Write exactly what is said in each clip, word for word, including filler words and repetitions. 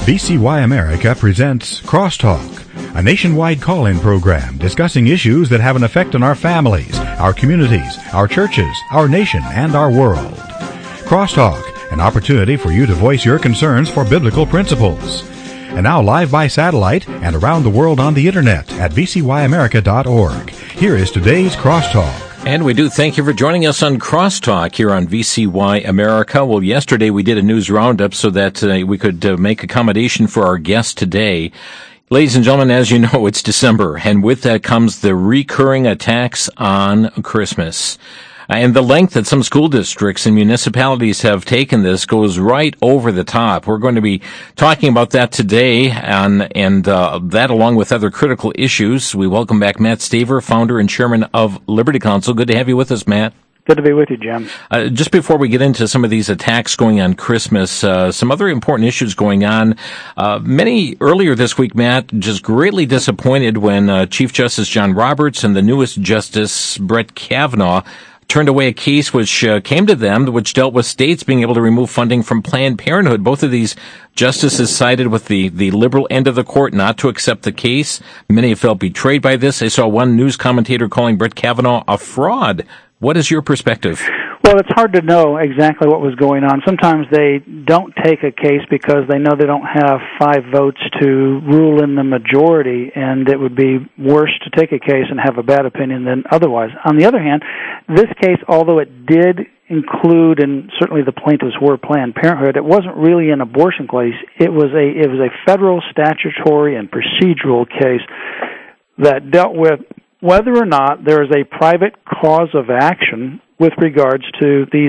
V C Y America presents Crosstalk, a nationwide call-in program discussing issues that have an effect on our families, our communities, our churches, our nation, and our world. Crosstalk, an opportunity for you to voice your concerns for biblical principles. And now live by satellite and around the world on the internet at v c y america dot org. Here is today's Crosstalk. And we do thank you for joining us on Crosstalk here on V C Y America. Well, yesterday we did a news roundup so that uh, we could uh, make accommodation for our guest today. Ladies and gentlemen, as you know, it's December, and with that comes the recurring attacks on Christmas. And the length that some school districts and municipalities have taken this goes right over the top. We're going to be talking about that today, and, and uh, that along with other critical issues. We welcome back Matt Staver, founder and chairman of Liberty Counsel. Good to have you with us, Matt. Good to be with you, Jim. Uh, just before we get into some of these attacks going on Christmas, uh, some other important issues going on. Uh, many earlier this week, Matt, just greatly disappointed when uh, Chief Justice John Roberts and the newest Justice Brett Kavanaugh turned away a case which uh, came to them, which dealt with states being able to remove funding from Planned Parenthood. Both of these justices sided with the, the liberal end of the court not to accept the case. Many have felt betrayed by this. I saw one news commentator calling Brett Kavanaugh a fraud. What is your perspective? Well, it's hard to know exactly what was going on. Sometimes they don't take a case because they know they don't have five votes to rule in the majority, and it would be worse to take a case and have a bad opinion than otherwise. On the other hand, this case, although it did include, and certainly the plaintiffs were Planned Parenthood, it wasn't really an abortion case. It was a it was a federal statutory and procedural case that dealt with whether or not there is a private cause of action with regards to these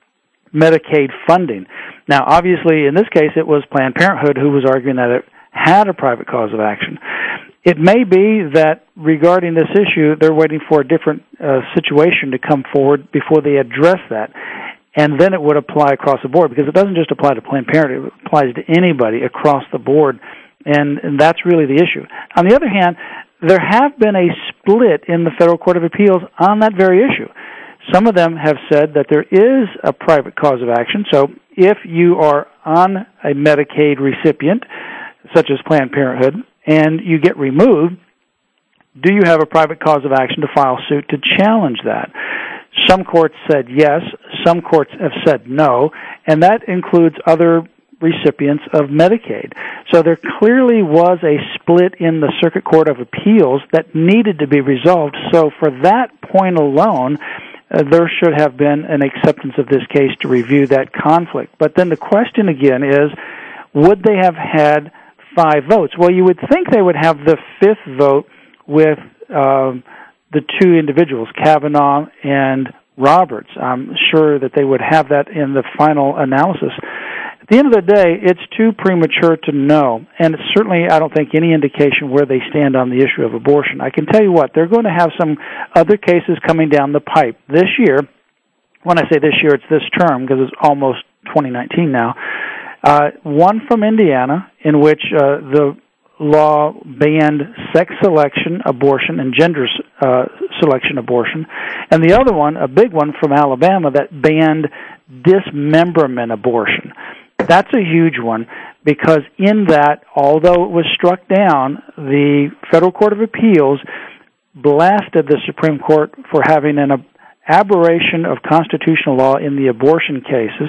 Medicaid funding. Now, obviously, in this case, it was Planned Parenthood who was arguing that it had a private cause of action. It may be that regarding this issue, they're waiting for a different uh, situation to come forward before they address that, and then it would apply across the board, because it doesn't just apply to Planned Parenthood, it applies to anybody across the board, and, and that's really the issue. On the other hand, there have been a split in the Federal Court of Appeals on that very issue. Some of them have said that there is a private cause of action. So if you are on a Medicaid recipient, such as Planned Parenthood, and you get removed, do you have a private cause of action to file suit to challenge that? Some courts said yes. Some courts have said no. And that includes other recipients of Medicaid. So there clearly was a split in the Circuit Court of Appeals that needed to be resolved. So for that point alone, uh, there should have been an acceptance of this case to review that conflict. But then the question again is, would they have had five votes? Well, you would think they would have the fifth vote with um, the two individuals, Kavanaugh and Roberts. I'm sure that they would have that in the final analysis. At the end of the day, it's too premature to know, and it's certainly, I don't think, any indication where they stand on the issue of abortion. I can tell you what, they're going to have some other cases coming down the pipe this year. When I say this year, it's this term, because it's almost twenty nineteen now. Uh, one from Indiana, in which uh, the law banned sex selection abortion and gender uh, selection abortion, and the other one, a big one from Alabama, that banned dismemberment abortion. That's a huge one, because in that, although it was struck down, the Federal Court of Appeals blasted the Supreme Court for having an aberration of constitutional law in the abortion cases,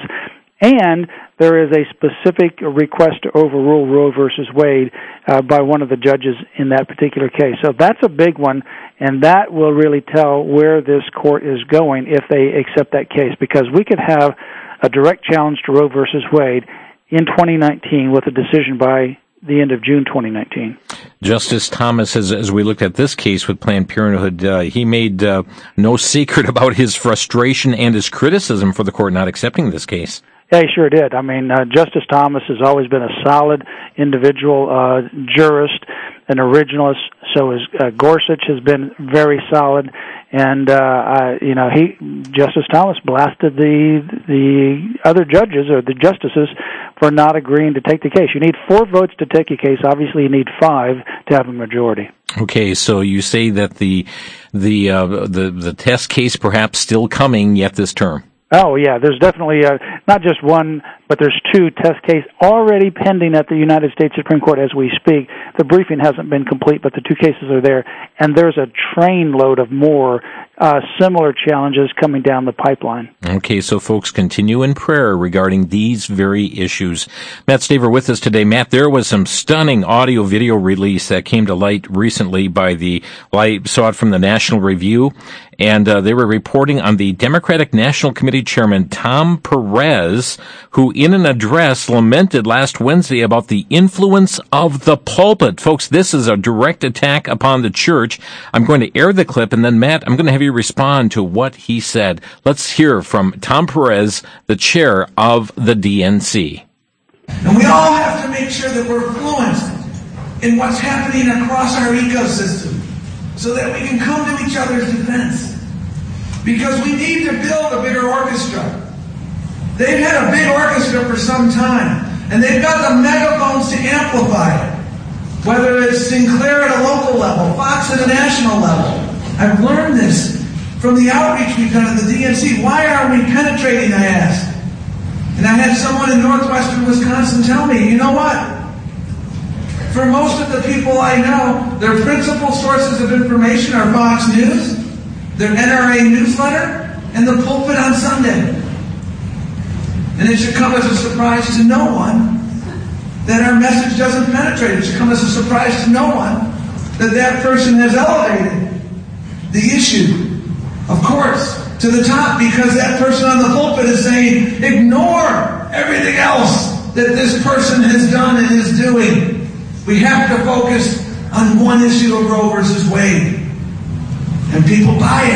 and there is a specific request to overrule Roe versus Wade uh, by one of the judges in that particular case. So that's a big one, and that will really tell where this court is going if they accept that case, because we could have a direct challenge to Roe versus Wade in twenty nineteen with a decision by the end of June twenty nineteen. Justice Thomas, as, as we looked at this case with Planned Parenthood, uh, he made uh, no secret about his frustration and his criticism for the court not accepting this case. Yeah, he sure did. I mean, uh, Justice Thomas has always been a solid individual uh, jurist, an originalist. So is uh, Gorsuch has been very solid, and uh, I, you know, he Justice Thomas blasted the the other judges or the justices for not agreeing to take the case. You need four votes to take a case. Obviously, you need five to have a majority. Okay, so you say that the the uh, the the test case perhaps still coming yet this term. Oh, yeah, there's definitely uh, not just one, but there's two test case already pending at the United States Supreme Court as we speak. The briefing hasn't been complete, but the two cases are there, and there's a train load of more uh, similar challenges coming down the pipeline. Okay, so folks, continue in prayer regarding these very issues. Matt Staver with us today. Matt, there was some stunning audio-video release that came to light recently by the, well, I saw it from the National Review, and uh, they were reporting on the Democratic National Committee Chairman Tom Perez, who in an address lamented last Wednesday about the influence of the pulpit. Folks, this is a direct attack upon the church. I'm going to air the clip, and then, Matt, I'm going to have you respond to what he said. Let's hear from Tom Perez, the chair of the D N C. And we all have to make sure that we're fluent in what's happening across our ecosystem so that we can come to each other's defense. Because we need to build a bigger orchestra. They've had a big orchestra for some time, and they've got the megaphones to amplify it. Whether it's Sinclair at a local level, Fox at a national level. I've learned this from the outreach we've done at the D N C. Why aren't we penetrating, I asked. And I had someone in northwestern Wisconsin tell me, you know what? For most of the people I know, their principal sources of information are Fox News, their N R A newsletter, and the pulpit on Sunday. And it should come as a surprise to no one that our message doesn't penetrate. It should come as a surprise to no one that that person has elevated the issue, of course, to the top, because that person on the pulpit is saying, ignore everything else that this person has done and is doing. We have to focus on one issue of Roe versus Wade. And people buy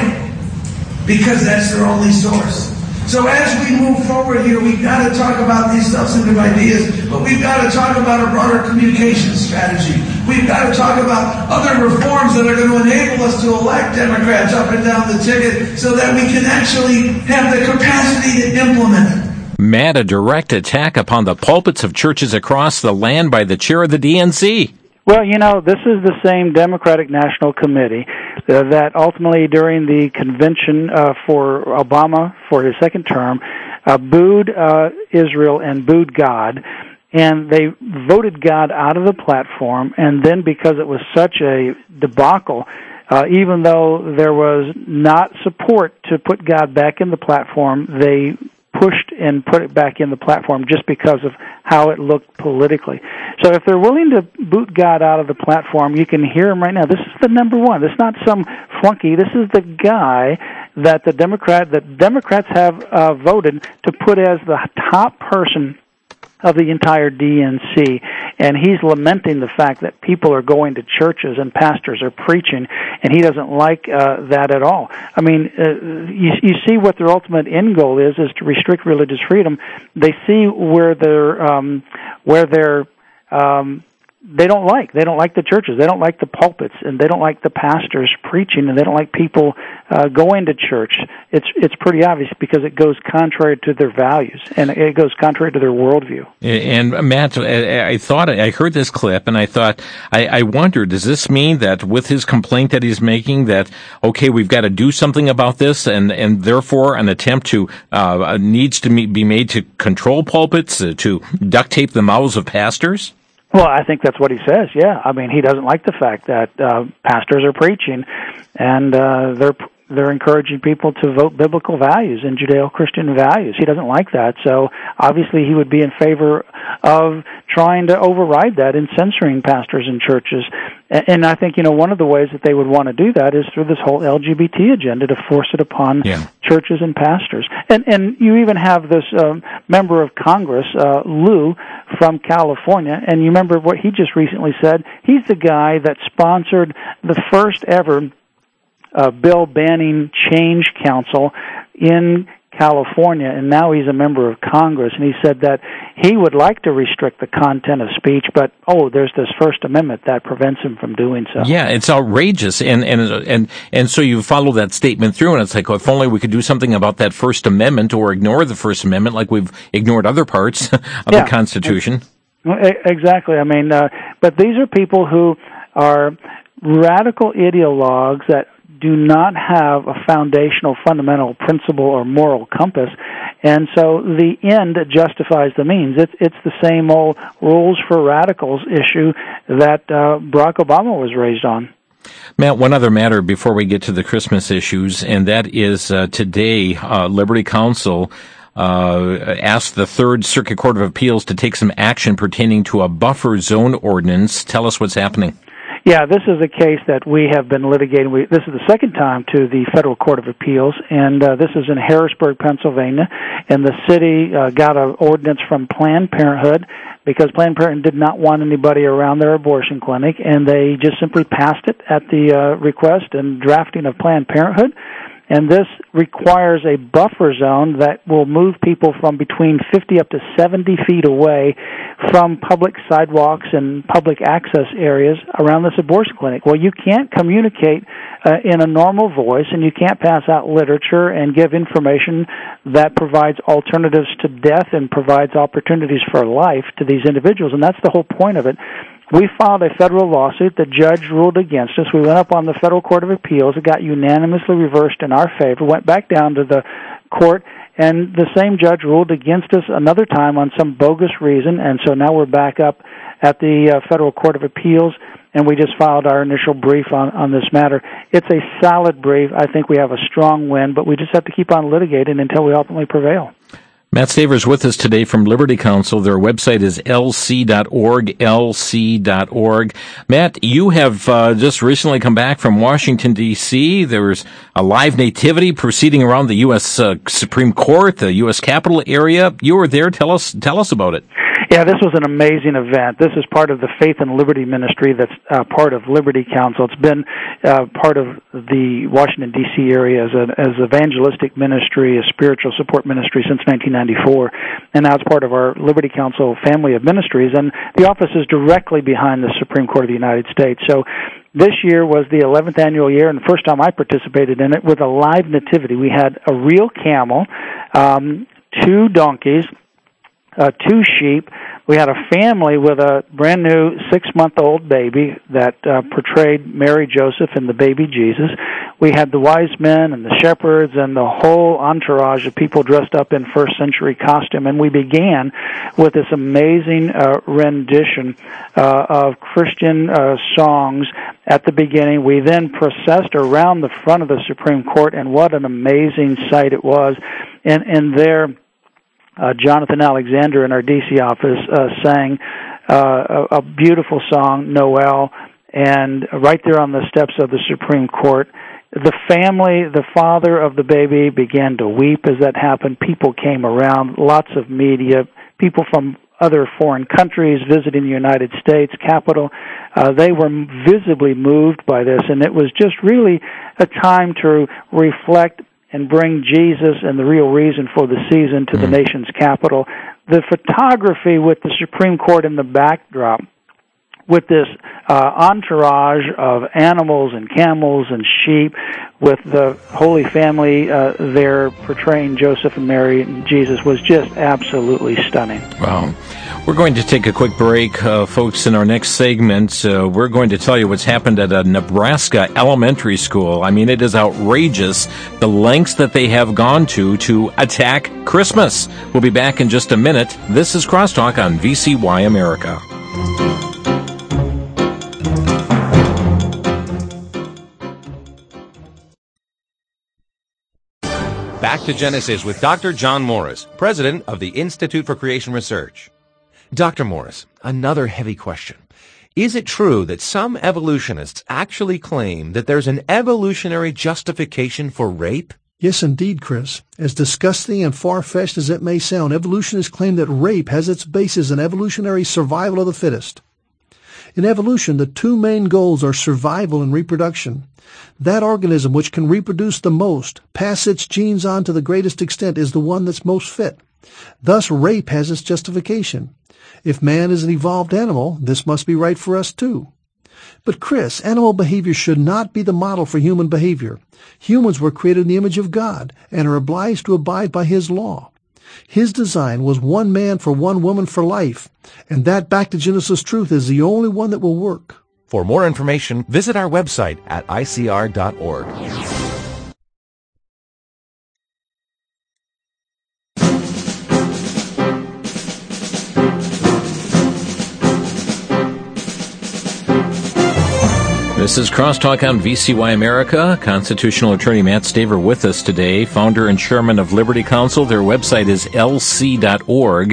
it because that's their only source. So as we move forward here, we've got to talk about these substantive ideas, but we've got to talk about a broader communication strategy. We've got to talk about other reforms that are going to enable us to elect Democrats up and down the ticket so that we can actually have the capacity to implement it. Matt, a direct attack upon the pulpits of churches across the land by the chair of the D N C. Well, you know, this is the same Democratic National Committee uh, that ultimately during the convention uh, for Obama for his second term uh, booed uh, Israel and booed God, and they voted God out of the platform, and then because it was such a debacle, uh, even though there was not support to put God back in the platform, they pushed and put it back in the platform just because of how it looked politically. So if they're willing to boot God out of the platform, you can hear him right now. This is the number one. This is not some flunky. This is the guy that the Democrat that Democrats have uh, voted to put as the top person of the entire D N C, and he's lamenting the fact that people are going to churches and pastors are preaching, and he doesn't like uh, that at all. I mean, uh, you, you see what their ultimate end goal is, is to restrict religious freedom. They see where they're, um, where they're, um, they don't like. They don't like the churches. They don't like the pulpits, and they don't like the pastors preaching, and they don't like people uh, going to church. It's it's pretty obvious because it goes contrary to their values, and it goes contrary to their worldview. And, Matt, I thought I heard this clip, and I thought I, I wondered, does this mean that with his complaint that he's making, that okay, we've got to do something about this, and and therefore an attempt to uh, needs to be made to control pulpits, uh, to duct tape the mouths of pastors? Well, I think that's what he says, yeah. I mean, he doesn't like the fact that uh, pastors are preaching, and uh, they're they're encouraging people to vote biblical values and Judeo-Christian values. He doesn't like that, so obviously he would be in favor of trying to override that and censoring pastors and churches. And I think, you know, one of the ways that they would want to do that is through this whole L G B T agenda to force it upon yeah. churches and pastors. And and you even have this um, member of Congress, uh, Lou, from California, and you remember what he just recently said? He's the guy that sponsored the first ever uh, bill banning Change Council in California, and now he's a member of Congress, and he said that he would like to restrict the content of speech, but, oh, there's this First Amendment that prevents him from doing so. Yeah, it's outrageous, and and and and so you follow that statement through, and it's like, well, if only we could do something about that First Amendment or ignore the First Amendment like we've ignored other parts of yeah. the Constitution. Exactly. I mean, uh, but these are people who are radical ideologues that do not have a foundational, fundamental principle or moral compass, And so the end justifies the means. It's, it's the same old rules for radicals issue that uh, Barack Obama was raised on. Matt, one other matter before we get to the Christmas issues, and that is uh, today, uh, Liberty Counsel uh, asked the Third Circuit Court of Appeals to take some action pertaining to a buffer zone ordinance. Tell us what's happening. Yeah, this is a case that we have been litigating. We, this is the second time to the Federal Court of Appeals, and uh, this is in Harrisburg, Pennsylvania, and the city uh, got an ordinance from Planned Parenthood because Planned Parenthood did not want anybody around their abortion clinic, and they just simply passed it at the uh, request and drafting of Planned Parenthood. And this requires a buffer zone that will move people from between fifty up to seventy feet away from public sidewalks and public access areas around this abortion clinic. Well, you can't communicate uh, in a normal voice, and you can't pass out literature and give information that provides alternatives to death and provides opportunities for life to these individuals, and that's the whole point of it. We filed a federal lawsuit. The judge ruled against us. We went up on the Federal Court of Appeals. It got unanimously reversed in our favor, went back down to the court, and the same judge ruled against us another time on some bogus reason, and so now we're back up at the uh, Federal Court of Appeals, and we just filed our initial brief on, on this matter. It's a solid brief. I think we have a strong win, but we just have to keep on litigating until we ultimately prevail. Matt Staver's with us today from Liberty Counsel. Their website is L C dot org, L C dot org. Matt, you have uh, just recently come back from Washington, D C There was a live nativity proceeding around the U S Uh, Supreme Court, the U S Capitol area. You were there. Tell us, tell us about it. Yeah, this was an amazing event. This is part of the Faith and Liberty Ministry that's uh, part of Liberty Counsel. It's been uh, part of the Washington, D C area as an as evangelistic ministry, a spiritual support ministry since nineteen ninety-four, and now it's part of our Liberty Counsel family of ministries, and the office is directly behind the Supreme Court of the United States. So this year was the eleventh annual year, and the first time I participated in it with a live nativity. We had a real camel, um, two donkeys, Uh, two sheep. We had a family with a brand new six-month-old baby that uh, portrayed Mary, Joseph, and the baby Jesus. We had the wise men and the shepherds and the whole entourage of people dressed up in first-century costume. And we began with this amazing uh, rendition uh, of Christian uh, songs at the beginning. We then processed around the front of the Supreme Court, and what an amazing sight it was. And, and there, Uh, Jonathan Alexander in our D C office uh, sang uh, a, a beautiful song, Noel, and right there on the steps of the Supreme Court, the family, the father of the baby began to weep as that happened. People came around, lots of media, people from other foreign countries visiting the United States Capitol. Uh, they were visibly moved by this, and it was just really a time to reflect and bring Jesus and the real reason for the season to the mm. nation's capital. The photography with the Supreme Court in the backdrop, with this uh, entourage of animals and camels and sheep, with the Holy Family uh, there portraying Joseph and Mary and Jesus, was just absolutely stunning. Wow. We're going to take a quick break, uh, folks. In our next segment, uh, we're going to tell you what's happened at a Nebraska elementary school. I mean, it is outrageous, the lengths that they have gone to to attack Christmas. We'll be back in just a minute. This is Crosstalk on V C Y America. Back to Genesis with Doctor John Morris, president of the Institute for Creation Research. Doctor Morris, another heavy question. Is it true that some evolutionists actually claim that there's an evolutionary justification for rape? Yes, indeed, Chris. As disgusting and far-fetched as it may sound, evolutionists claim that rape has its basis in evolutionary survival of the fittest. In evolution, the two main goals are survival and reproduction. That organism which can reproduce the most, pass its genes on to the greatest extent, is the one that's most fit. Thus, rape has its justification. If man is an evolved animal, this must be right for us too. But Chris, animal behavior should not be the model for human behavior. Humans were created in the image of God and are obliged to abide by His law. His design was one man for one woman for life, and that back to Genesis truth is the only one that will work. For more information, visit our website at I C R dot org. This is Crosstalk on V C Y America. Constitutional attorney Matt Staver with us today, founder and chairman of Liberty Counsel. Their website is L C dot org.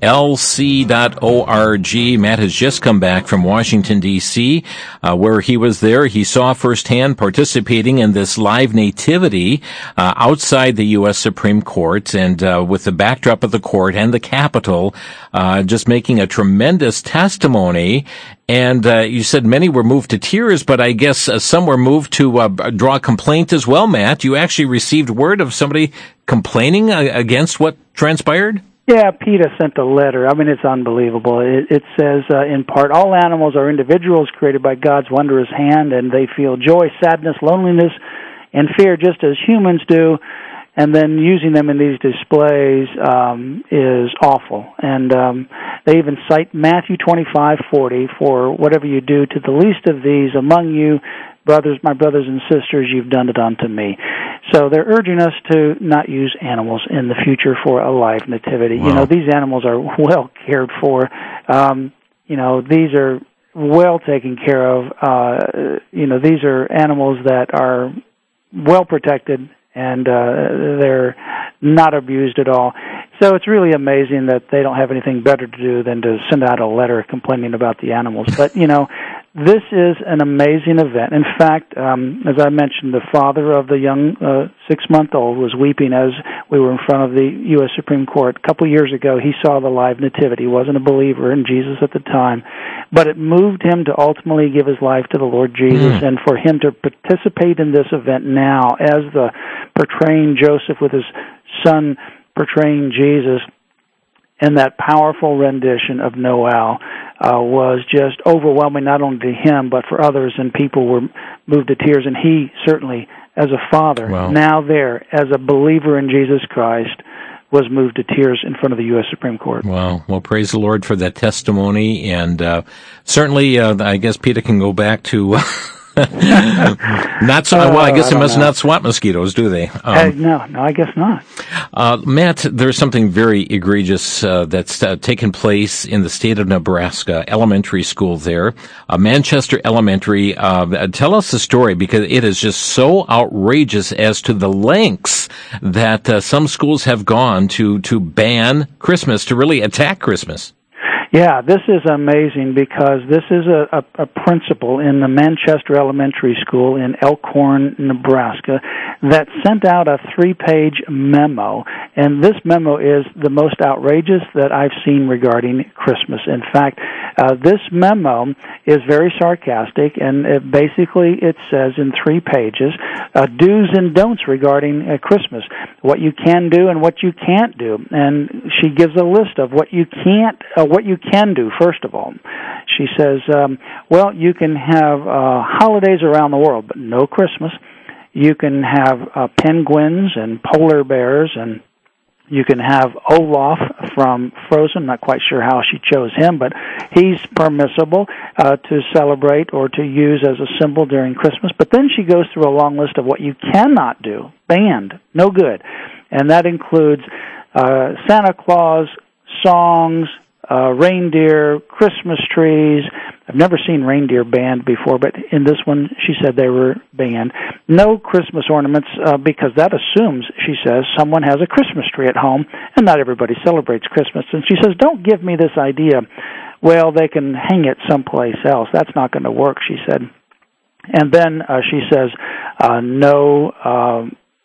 L C dot org. Matt has just come back from Washington, D C, uh, where he was there. He saw firsthand participating in this live nativity uh, outside the U S Supreme Court, and uh, with the backdrop of the court and the Capitol, uh, just making a tremendous testimony. And uh, you said many were moved to tears, but I guess uh, some were moved to uh, draw complaint as well, Matt. You actually received word of somebody complaining uh, against what transpired? Yeah, PETA sent a letter. I mean, it's unbelievable. It, it says, uh, in part, all animals are individuals created by God's wondrous hand, and they feel joy, sadness, loneliness, and fear just as humans do. And then using them in these displays um, is awful. And um, they even cite Matthew twenty-five forty, for whatever you do to the least of these among you, brothers, my brothers and sisters, you've done it unto me. So they're urging us to not use animals in the future for a live nativity. Wow. You know, these animals are well cared for. Um, you know, these are well taken care of. Uh, you know, these are animals that are well protected, and uh, they're not abused at all. So it's really amazing that they don't have anything better to do than to send out a letter complaining about the animals. But, you know, this is an amazing event. In fact, um, as I mentioned, the father of the young uh, six-month-old was weeping as we were in front of the U S Supreme Court. A couple of years ago, he saw the live nativity. He wasn't a believer in Jesus at the time, but it moved him to ultimately give his life to the Lord Jesus, mm. and for him to participate in this event now as the portraying Joseph with his son portraying Jesus, and that powerful rendition of Noel uh, was just overwhelming, not only to him, but for others, and people were moved to tears. And he certainly, as a father, wow. now there, as a believer in Jesus Christ, was moved to tears in front of the U S Supreme Court. Wow. Well, praise the Lord for that testimony. And uh, certainly, uh, I guess PETA can go back to... not so, well, I guess uh, it must know. not swat mosquitoes, do they? Um, uh, no, no, I guess not. Uh, Matt, there's something very egregious uh, that's uh, taken place in the state of Nebraska, elementary school there, uh, Manchester Elementary. Uh, tell us the story, because it is just so outrageous as to the lengths that uh, some schools have gone to to ban Christmas, to really attack Christmas. Yeah, this is amazing, because this is a, a, a principal in the Manchester Elementary School in Elkhorn, Nebraska, that sent out a three-page memo, and this memo is the most outrageous that I've seen regarding Christmas. In fact, uh, this memo is very sarcastic, and it basically it says in three pages, uh, do's and don'ts regarding uh, Christmas, what you can do and what you can't do. And she gives a list of what you can't, uh, what you can do, first of all. She says, um, well, you can have uh, holidays around the world, but no Christmas. You can have uh, penguins and polar bears, and you can have Olaf from Frozen. Not quite sure how she chose him, but he's permissible uh, to celebrate or to use as a symbol during Christmas. But then she goes through a long list of what you cannot do. Banned. No good. And that includes uh, Santa Claus, songs, Uh, reindeer, Christmas trees. I've never seen reindeer banned before, but in this one, she said they were banned. No Christmas ornaments, uh, because that assumes, she says, someone has a Christmas tree at home, and not everybody celebrates Christmas. And she says, don't give me this idea, well, they can hang it someplace else. That's not going to work, she said. And then uh, she says, uh, no, uh,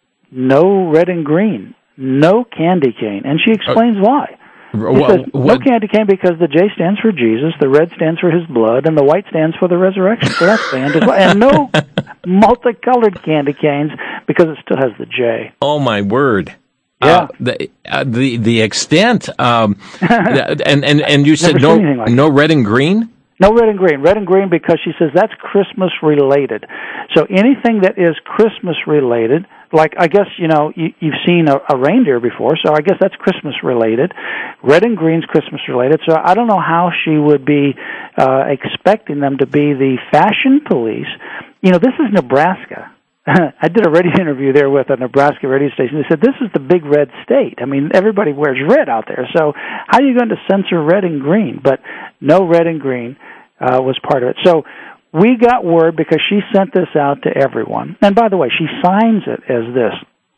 no red and green, no candy cane. And she explains uh- why. He says, no candy cane, because the J stands for Jesus, the red stands for his blood, and the white stands for the resurrection. So that's banned as well. And no multicolored candy canes, because it still has the J. Oh, my word. Yeah. Uh, the, uh, the the extent, um, and, and, and you said no, like no red and green? No red and green. Red and green, because she says that's Christmas-related. So anything that is Christmas-related, like, I guess, you know, you, you've seen a, a reindeer before, so I guess that's Christmas-related. Red and green's Christmas-related, so I don't know how she would be uh, expecting them to be the fashion police. You know, this is Nebraska. I did a radio interview there with a Nebraska radio station. They said, this is the big red state. I mean, everybody wears red out there, so how are you going to censor red and green? But no red and green uh, was part of it. So we got word because she sent this out to everyone. And by the way, she signs it as this: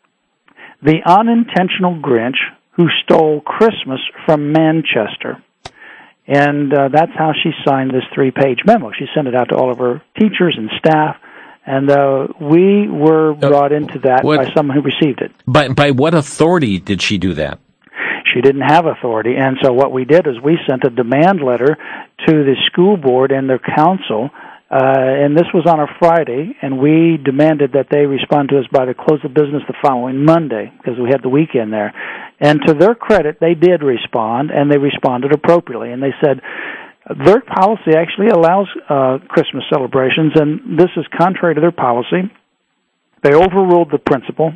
the unintentional Grinch who stole Christmas from Manchester. And uh, that's how she signed this three-page memo. She sent it out to all of her teachers and staff, and uh, we were brought into that what, by someone who received it. By, by what authority did she do that? She didn't have authority, and so what we did is we sent a demand letter to the school board and their council, uh, and this was on a Friday, and we demanded that they respond to us by the close of business the following Monday, because we had the weekend there. And to their credit, they did respond, and they responded appropriately. And they said their policy actually allows uh, Christmas celebrations, and this is contrary to their policy. They overruled the principal,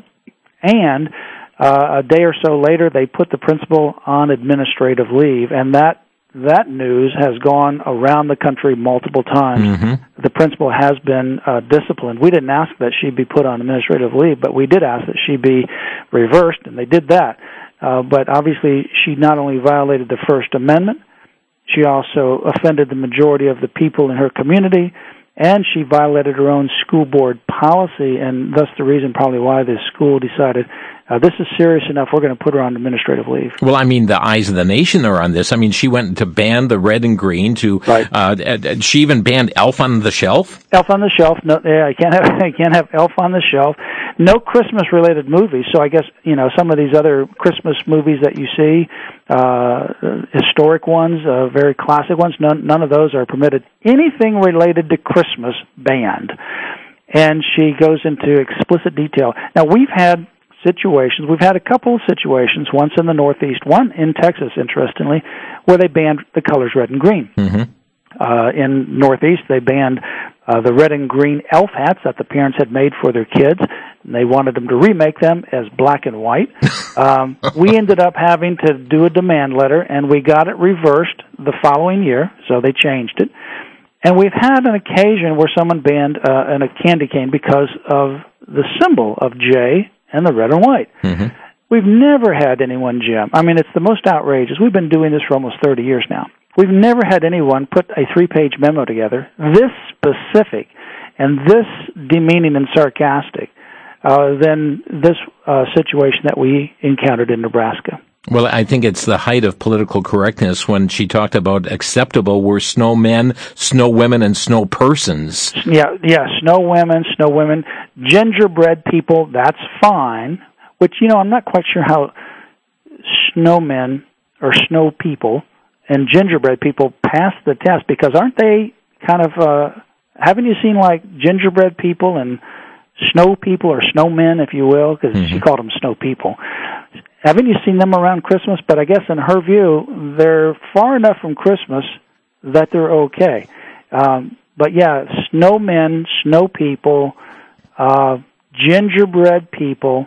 and uh, a day or so later, they put the principal on administrative leave, and that that news has gone around the country multiple times. Mm-hmm. The principal has been uh, disciplined. We didn't ask that she be put on administrative leave, but we did ask that she be reversed, and they did that. Uh, but obviously, she not only violated the First Amendment, she also offended the majority of the people in her community, and she violated her own school board policy, and thus the reason probably why the school decided, uh, this is serious enough, we're going to put her on administrative leave. Well, I mean, the eyes of the nation are on this. I mean, she went to ban the red and green to, right. uh, she even banned Elf on the Shelf? Elf on the Shelf, no, yeah, I can't have, I can't have Elf on the Shelf. No Christmas-related movies, so I guess, you know, some of these other Christmas movies that you see, uh, historic ones, uh, very classic ones, none, none of those are permitted. Anything related to Christmas, banned. And she goes into explicit detail. Now, we've had situations, we've had a couple of situations, once in the Northeast, one in Texas, interestingly, where they banned the colors red and green. Mm-hmm. Uh, in Northeast, they banned uh, the red and green elf hats that the parents had made for their kids, and they wanted them to remake them as black and white. Um, we ended up having to do a demand letter, and we got it reversed the following year, so they changed it. And we've had an occasion where someone banned uh, an, a candy cane because of the symbol of J and the red and white. Mm-hmm. We've never had anyone, Jim. I mean, it's the most outrageous. We've been doing this for almost thirty years now. We've never had anyone put a three-page memo together, this specific and this demeaning and sarcastic, uh, than this uh, situation that we encountered in Nebraska. Well, I think it's the height of political correctness when she talked about acceptable were snow men, snow women, and snow persons. Yeah, yeah, snow women, snow women, gingerbread people, that's fine. Which, you know, I'm not quite sure how snowmen or snow people and gingerbread people pass the test, because aren't they kind of, uh, haven't you seen like gingerbread people and snow people, or snowmen, if you will, because mm-hmm. she called them snow people. Haven't you seen them around Christmas? But I guess in her view, they're far enough from Christmas that they're okay. Um, but yeah, snowmen, snow people, uh, gingerbread people,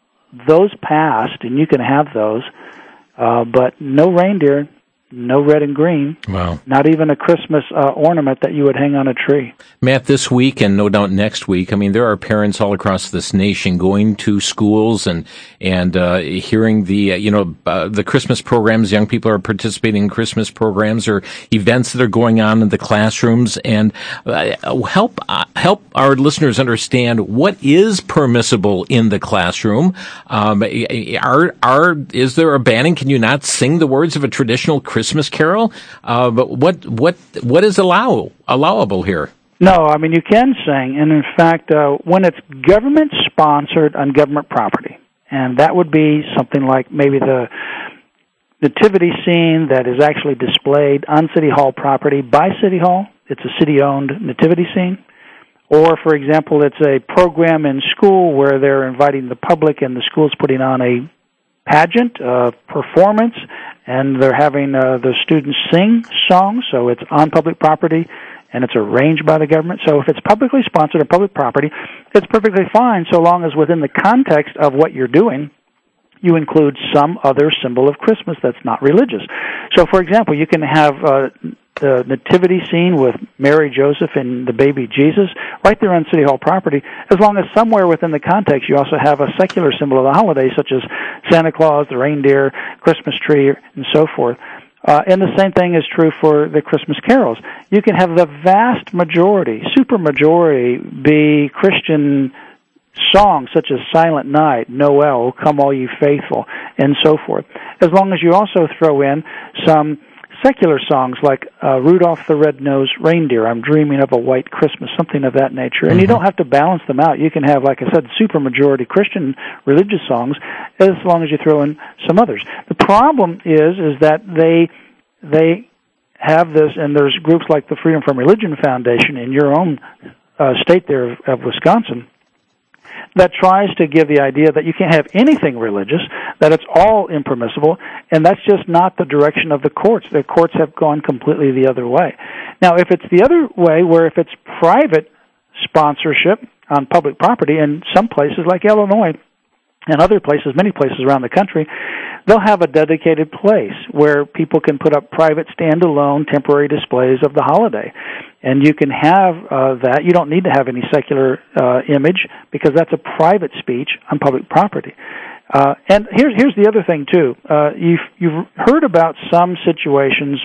those passed, and you can have those, uh, but no reindeer, no red and green. Wow. Not even a Christmas uh, ornament that you would hang on a tree. Matt, this week and no doubt next week, I mean, there are parents all across this nation going to schools and and uh, hearing the, uh, you know, uh, the Christmas programs. Young people are participating in Christmas programs or events that are going on in the classrooms. And uh, help uh, help our listeners understand what is permissible in the classroom. Um, are are is there a banning? Can you not sing the words of a traditional Christmas carol? Uh, but what what what is allow allowable here? No, I mean, you can sing, and in fact, uh, when it's government-sponsored on government property, and that would be something like maybe the nativity scene that is actually displayed on City Hall property by City Hall, it's a city-owned nativity scene, or, for example, it's a program in school where they're inviting the public and the school's putting on a pageant, uh, performance, and they're having uh, the students sing songs, so it's on public property, and it's arranged by the government. So if it's publicly sponsored or public property, it's perfectly fine so long as within the context of what you're doing, you include some other symbol of Christmas that's not religious. So, for example, you can have uh, the nativity scene with Mary, Joseph, and the baby Jesus right there on City Hall property, as long as somewhere within the context you also have a secular symbol of the holiday, such as Santa Claus, the reindeer, Christmas tree, and so forth. Uh, and the same thing is true for the Christmas carols. You can have the vast majority, super majority, be Christian songs such as Silent Night, Noel, Come All Ye Faithful, and so forth. As long as you also throw in some secular songs like uh, Rudolph the Red-Nosed Reindeer, I'm Dreaming of a White Christmas, something of that nature. And mm-hmm. you don't have to balance them out. You can have, like I said, supermajority Christian religious songs as long as you throw in some others. The problem is is that they they have this, and there's groups like the Freedom from Religion Foundation in your own uh, state there of, of Wisconsin that tries to give the idea that you can't have anything religious, that it's all impermissible, and that's just not the direction of the courts. The courts have gone completely the other way. Now, if it's the other way, where if it's private sponsorship on public property, in some places like Illinois and other places, many places around the country, they'll have a dedicated place where people can put up private standalone temporary displays of the holiday. And you can have uh, that. You don't need to have any secular uh, image because that's a private speech on public property. Uh, and here's here's the other thing, too. Uh, you've, you've heard about some situations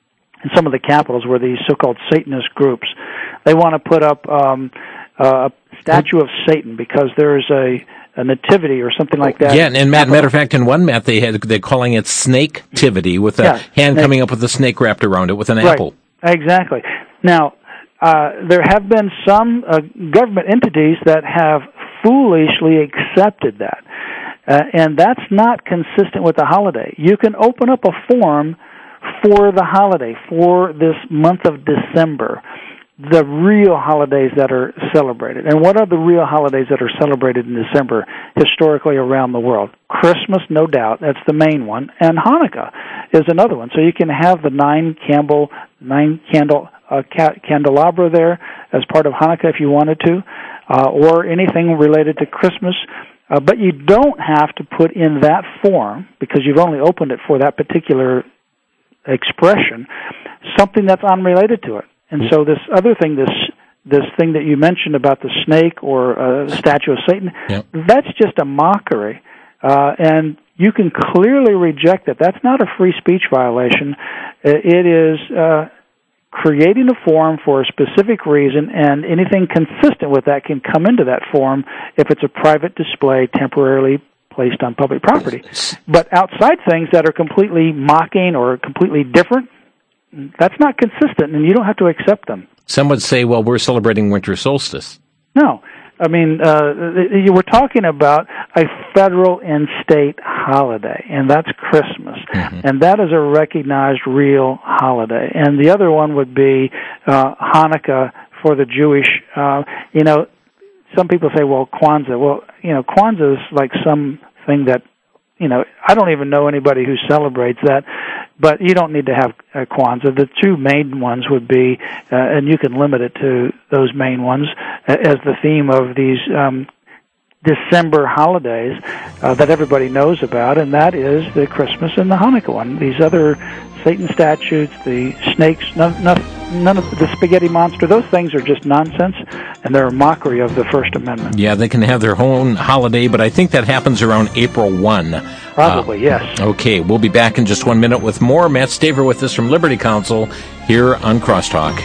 in some of the capitals where these so-called Satanist groups, they want to put up um, a statue of Satan because there's a a nativity or something like that. Yeah, and, and matter, matter of fact, in one map they had they're calling it snake-tivity, with a yeah, hand snake. coming up with a snake wrapped around it with an right. apple. Exactly. Now, uh, there have been some uh, government entities that have foolishly accepted that, uh, and that's not consistent with the holiday. You can open up a form for the holiday, for this month of December, the real holidays that are celebrated. And what are the real holidays that are celebrated in December historically around the world? Christmas, no doubt, that's the main one, and Hanukkah is another one. So you can have the nine candle, nine candle uh, ca- candelabra there as part of Hanukkah if you wanted to, uh, or anything related to Christmas. Uh, but you don't have to put in that form, because you've only opened it for that particular expression, something that's unrelated to it. And so this other thing, this this thing that you mentioned about the snake or a statue of Satan, yep. that's just a mockery. Uh, and you can clearly reject it. That's not a free speech violation. It is uh, creating a form for a specific reason, and anything consistent with that can come into that form if it's a private display temporarily placed on public property. But outside things that are completely mocking or completely different, that's not consistent, and you don't have to accept them. Some would say, well, we're celebrating winter solstice. No. I mean, uh, you were talking about a federal and state holiday, and that's Christmas. Mm-hmm. And that is a recognized real holiday. And the other one would be uh, Hanukkah for the Jewish. Uh, you know, some people say, well, Kwanzaa. Well, you know, Kwanzaa is like something that, you know, I don't even know anybody who celebrates that, but you don't need to have a Kwanzaa. The two main ones would be, uh, and you can limit it to those main ones, uh, as the theme of these um, December holidays uh, that everybody knows about, and that is the Christmas and the Hanukkah one. These other Satan statues, the snakes, none, none, none of the spaghetti monster, those things are just nonsense, and they're a mockery of the First Amendment. Yeah, they can have their own holiday, but I think that happens around April first. Probably, uh, yes. Okay, we'll be back in just one minute with more. Matt Staver with us from Liberty Counsel here on Crosstalk.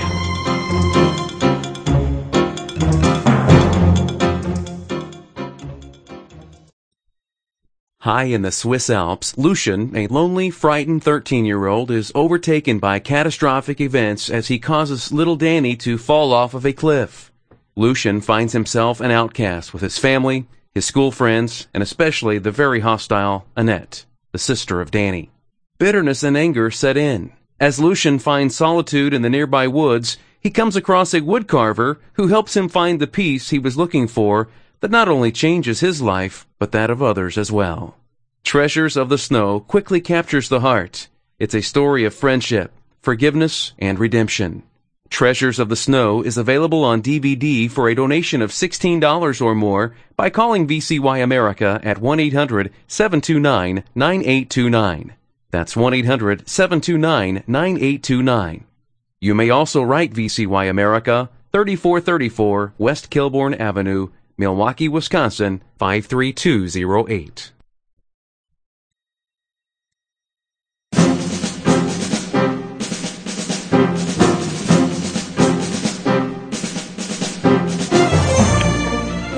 High in the Swiss Alps, Lucian, a lonely, frightened thirteen-year-old, is overtaken by catastrophic events as he causes little Danny to fall off of a cliff. Lucian finds himself an outcast with his family, his school friends, and especially the very hostile Annette, the sister of Danny. Bitterness and anger set in. As Lucian finds solitude in the nearby woods, he comes across a woodcarver who helps him find the peace he was looking for that not only changes his life, but that of others as well. Treasures of the Snow quickly captures the heart. It's a story of friendship, forgiveness, and redemption. Treasures of the Snow is available on D V D for a donation of sixteen dollars or more by calling V C Y America at one eight hundred seven two nine nine eight two nine. That's one eight hundred seven two nine nine eight two nine. You may also write V C Y America, thirty-four thirty-four West Kilbourne Avenue, Milwaukee, Wisconsin, five three two zero eight.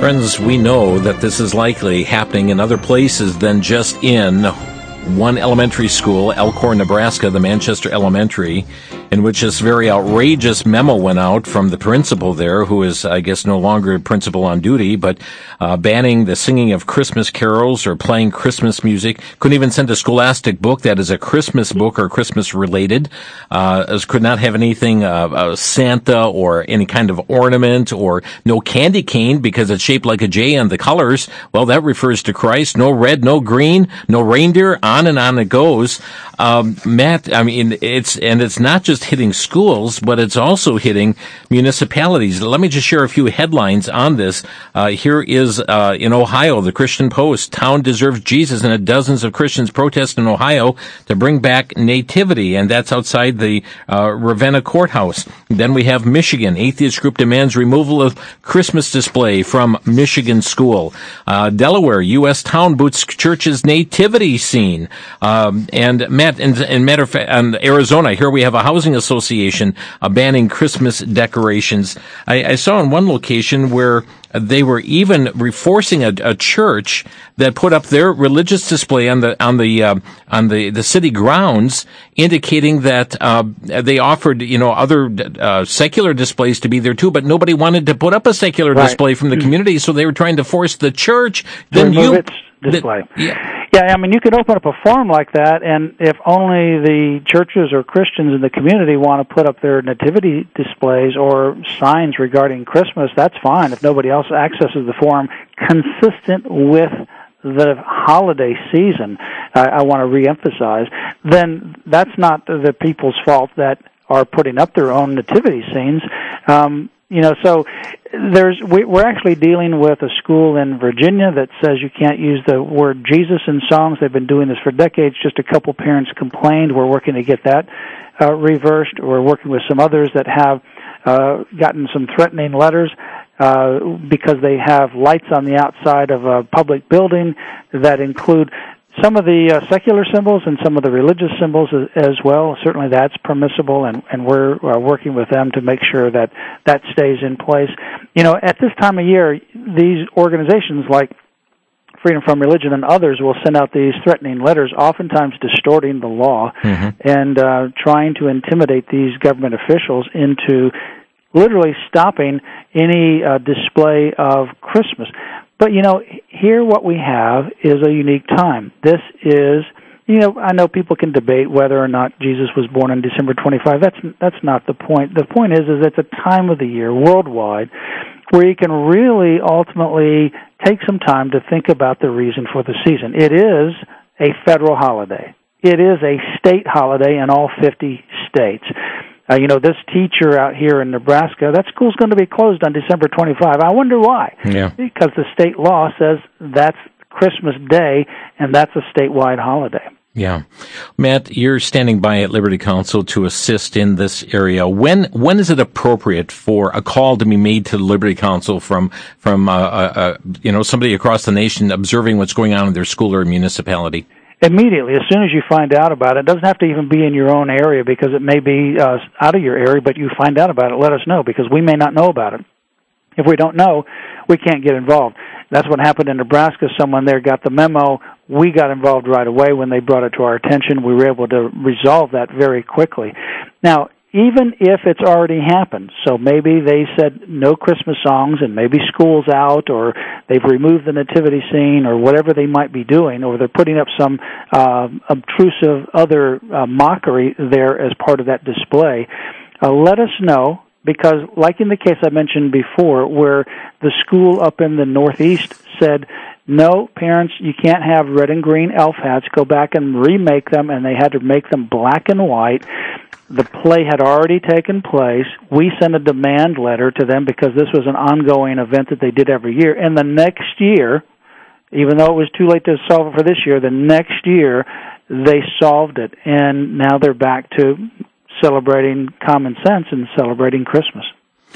Friends, we know that this is likely happening in other places than just in one elementary school, Elkhorn, Nebraska, the Manchester Elementary, in which this very outrageous memo went out from the principal there, who is, I guess, no longer principal on duty, but uh, banning the singing of Christmas carols or playing Christmas music. Couldn't even send a scholastic book that is a Christmas book or Christmas related. Uh, could not have anything uh, uh, Santa or any kind of ornament, or no candy cane because it's shaped like a J, and the colors, well, that refers to Christ. No red, no green, no reindeer. On and on it goes. Um, Matt, I mean, it's, and it's not just hitting schools, but it's also hitting municipalities. Let me just share a few headlines on this. Uh, here is, uh, in Ohio, the Christian Post, town deserves Jesus, and dozens of Christians protest in Ohio to bring back nativity, and that's outside the, uh, Ravenna courthouse. Then we have Michigan. Atheist group demands removal of Christmas display from Michigan school. Uh, Delaware, U S town boots church's nativity scene. Um, and Matt, in, in matter of fact, in Arizona, here we have a housing association uh, banning Christmas decorations. I, I saw in one location where they were even reforcing a, a church that put up their religious display on the on the uh, on the, the city grounds, indicating that uh, they offered, you know, other uh, secular displays to be there too, but nobody wanted to put up a secular right. display from the community, so they were trying to force the church. Then remove you its display. The, yeah. Yeah, I mean, you could open up a forum like that, and if only the churches or Christians in the community want to put up their nativity displays or signs regarding Christmas, that's fine. If nobody else accesses the forum consistent with the holiday season, I, I want to reemphasize, then that's not the people's fault that are putting up their own nativity scenes. Um, You know, so there's we, we're actually dealing with a school in Virginia that says you can't use the word Jesus in songs. They've been doing this for decades. Just a couple parents complained. We're working to get that uh, reversed. We're working with some others that have uh, gotten some threatening letters uh, because they have lights on the outside of a public building that include some of the uh, secular symbols and some of the religious symbols as, as well. Certainly that's permissible, and, and we're uh, working with them to make sure that that stays in place. You know, at this time of year, these organizations like Freedom from Religion and others will send out these threatening letters, oftentimes distorting the law mm-hmm. and uh, trying to intimidate these government officials into literally stopping any uh, display of Christmas. But, you know, here what we have is a unique time. This is, you know, I know people can debate whether or not Jesus was born on December twenty-fifth. That's that's not the point. The point is, is it's a time of the year worldwide where you can really ultimately take some time to think about the reason for the season. It is a federal holiday. It is a state holiday in all fifty states. Uh, you know, this teacher out here in Nebraska, that school's going to be closed on December twenty-fifth. I wonder why. Yeah. Because the state law says that's Christmas Day, and that's a statewide holiday. Yeah. Matt, you're standing by at Liberty Counsel to assist in this area. When when is it appropriate for a call to be made to the Liberty Counsel from, from uh, uh, you know, somebody across the nation observing what's going on in their school or municipality? Immediately, as soon as you find out about it. It doesn't have to even be in your own area because it may be uh, out of your area, but you find out about it, let us know, because we may not know about it. If we don't know, we can't get involved. That's what happened in Nebraska. Someone there got the memo. We got involved right away when they brought it to our attention. We were able to resolve that very quickly. Now, even if it's already happened, so maybe they said no Christmas songs and maybe school's out, or they've removed the nativity scene, or whatever they might be doing, or they're putting up some uh, obtrusive other uh, mockery there as part of that display, uh, let us know, because like in the case I mentioned before, where the school up in the Northeast said, no, parents, you can't have red and green elf hats, go back and remake them, and they had to make them black and white. The play had already taken place. We sent a demand letter to them because this was an ongoing event that they did every year. And the next year, even though it was too late to solve it for this year, the next year they solved it. And now they're back to celebrating common sense and celebrating Christmas.